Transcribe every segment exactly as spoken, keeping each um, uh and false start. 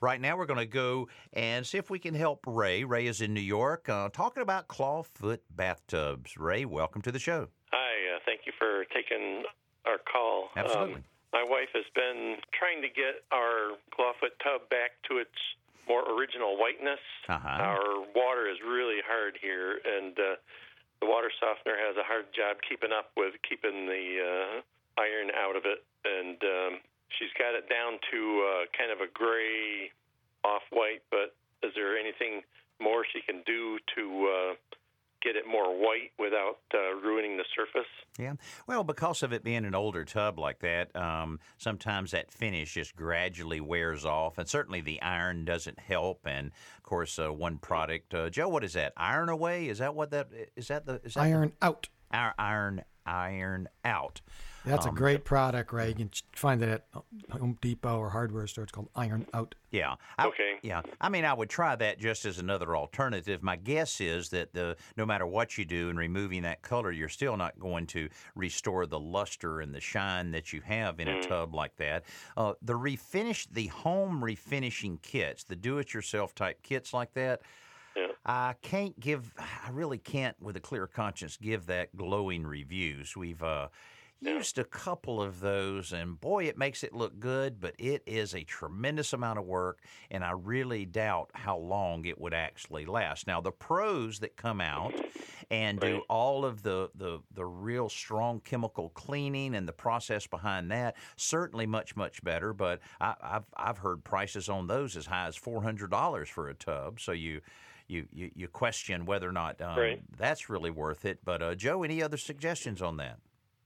Right now, we're going to go and see if we can help Ray. Ray is in New York, uh, talking about clawfoot bathtubs. Ray, welcome to the show. Hi, uh, thank you for taking our call. Absolutely. Um, my wife has been trying to get our clawfoot tub back to its more original whiteness. Uh-huh. Our water is really hard here, and uh, the water softener has a hard job keeping up with keeping the uh, iron out of it, and um, she's got it down to uh, kind of a gray off-white, but is there anything more she can do to uh, get it more white without uh, ruining the surface? Yeah. Well, because of it being an older tub like that, um, sometimes that finish just gradually wears off, and certainly the iron doesn't help. And of course, uh, one product, uh, Joe, what is that? Iron Away? Is that what that is? That the is that Iron the, Out. Our iron iron out. That's um, a great product, Ray. You can find it at Home Depot or hardware store. It's called Iron Out. Yeah. I, Okay. Yeah. I mean, I would try that just as another alternative. My guess is that the no matter what you do in removing that color, you're still not going to restore the luster and the shine that you have in a tub like that. Uh, the refinish, the home refinishing kits, the do-it-yourself type kits like that, Yeah. I can't give, I really can't with a clear conscience give that glowing reviews. We've uh, used a couple of those, and boy, it makes it look good, but it is a tremendous amount of work, and I really doubt how long it would actually last. Now, the pros that come out and do Right. all of the, the, the real strong chemical cleaning and the process behind that, certainly much, much better, but I, I've, I've heard prices on those as high as four hundred dollars for a tub, so you... You, you, you question whether or not um, Right. that's really worth it. But, uh, Joe, any other suggestions on that?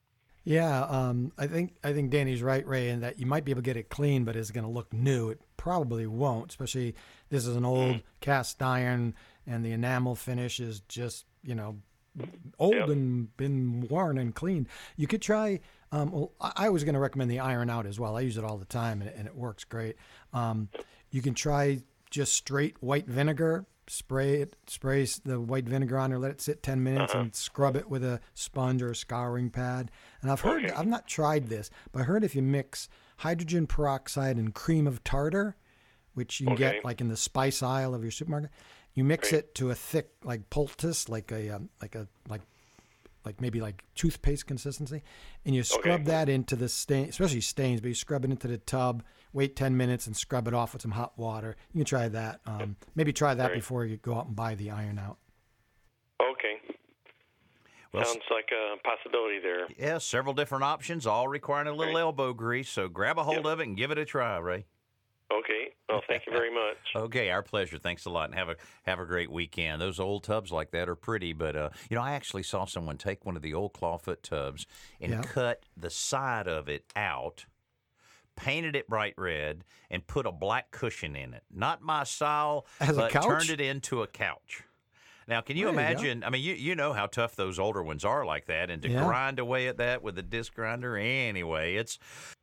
Yeah, um, I think I think Danny's right, Ray, in that you might be able to get it clean, but it's going to look new. It probably won't, especially this is an old cast iron, and the enamel finish is just, you know, old Yep. and been worn and cleaned. You could try. Um, well, I I was going to recommend the Iron Out as well. I use it all the time, and, and it works great. Um, you can try just straight white vinegar. Spray it, spray s- the white vinegar on there, let it sit ten minutes, Uh-huh. and scrub it with a sponge or a scouring pad. And I've heard, Okay. I've not tried this, but I heard if you mix hydrogen peroxide and cream of tartar, which you can Okay. get like in the spice aisle of your supermarket, you mix Great. it to a thick like poultice, like a um, like a like like maybe like toothpaste consistency, and you scrub Okay. that into the stain, especially stains, but you scrub it into the tub, wait ten minutes, and scrub it off with some hot water. You can try that. Um, maybe try that Great. before you go out and buy the Iron Out. Okay. Well, s- Sounds like a possibility there. Yeah, several different options, all requiring a little Great. elbow grease. So grab a hold Yep. of it and give it a try, Ray. Okay. Well, thank you very much. Okay, our pleasure. Thanks a lot, and have a have a great weekend. Those old tubs like that are pretty, but uh, you know, I actually saw someone take one of the old clawfoot tubs and Yeah. cut the side of it out, painted it bright red, and put a black cushion in it. Not my style, As a but couch? turned it into a couch. Now, can you There you go. imagine? I mean, you you know how tough those older ones are like that, and to Yeah. grind away at that with a disc grinder. Anyway, it's